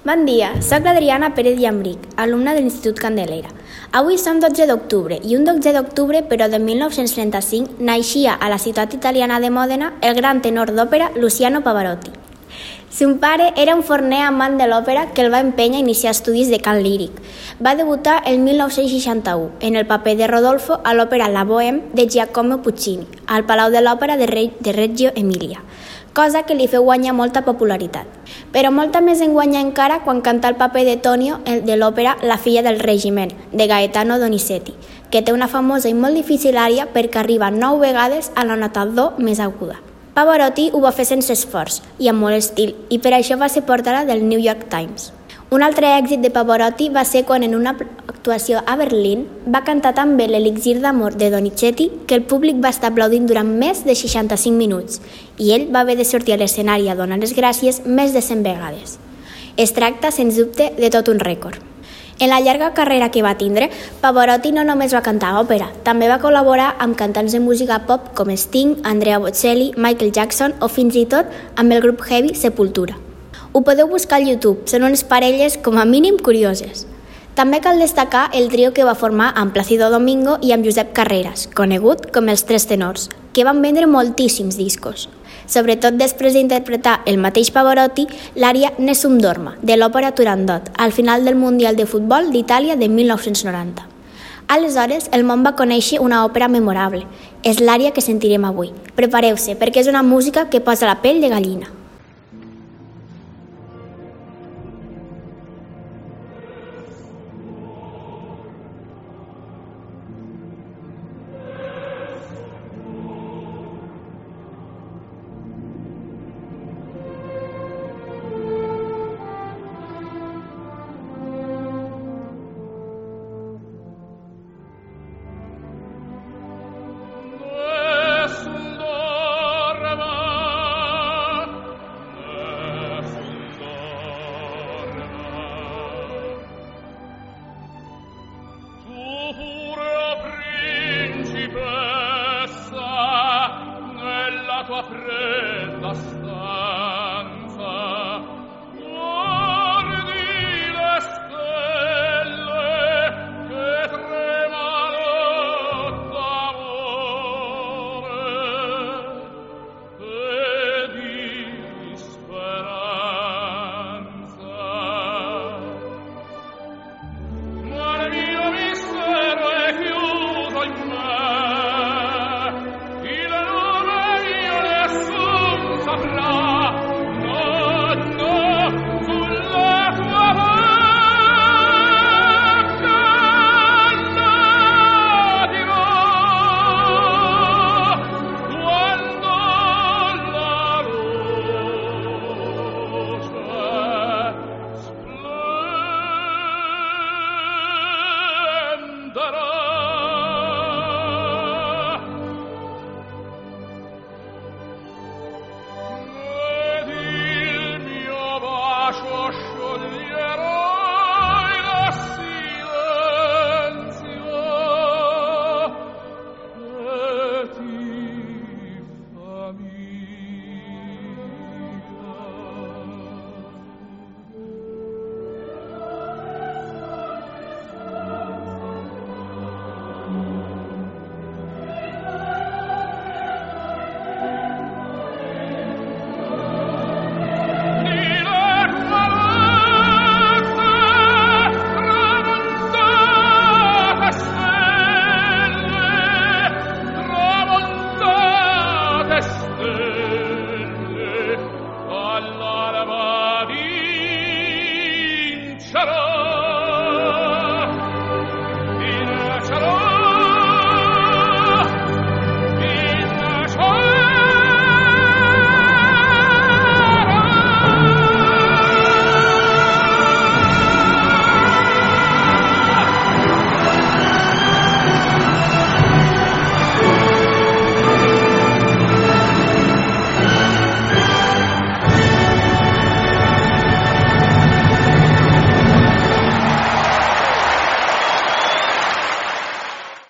Bon dia, soc l'Adriana Pérez Llambric, alumna de l'Institut Candelera. Avui som 12 d'octubre i un 12 d'octubre, però de 1935, naixia a la ciutat italiana de Mòdena el gran tenor d'òpera Luciano Pavarotti. Son pare era un forner amant de l'òpera que el va empènyer a iniciar estudis de cant líric. Va debutar el 1961 en el paper de Rodolfo a l'òpera La Bohème de Giacomo Puccini, al Palau de l'Òpera de Reggio Emilia, cosa que li feu guanyar molta popularitat. Però molta més en guanyar encara quan canta el paper de Tonio de l'òpera La filla del regiment, de Gaetano Donizetti, que té una famosa i molt difícil ària perquè arriba 9 vegades a la nota do més aguda. Pavarotti ho va fer sense esforç i amb molt estil, i per això va ser portada del New York Times. Un altre èxit de Pavarotti va ser quan en una actuació a Berlín va cantar tan bé l'Elixir d'amor de Donizetti que el públic va estar aplaudint durant més de 65 minuts i ell va haver de sortir a l'escenari a donar les gràcies més de 100 vegades. Es tracta, sens dubte, de tot un rècord. En la llarga carrera que va tindre, Pavarotti no només va cantar òpera, també va col·laborar amb cantants de música pop com Sting, Andrea Bocelli, Michael Jackson o fins i tot amb el grup heavy Sepultura. Ho podeu buscar al YouTube, són unes parelles com a mínim curioses. També cal destacar el trio que va formar amb Plácido Domingo i amb Josep Carreras, conegut com els Tres Tenors, que van vendre moltíssims discos. Sobretot després d'interpretar el mateix Pavarotti l'ària Nessun Dorma, de l'òpera Turandot, al final del Mundial de Futbol d'Itàlia de 1990. Aleshores, el món va conèixer una òpera memorable. És l'ària que sentirem avui. Prepareu-se, perquè és una música que posa la pell de gallina.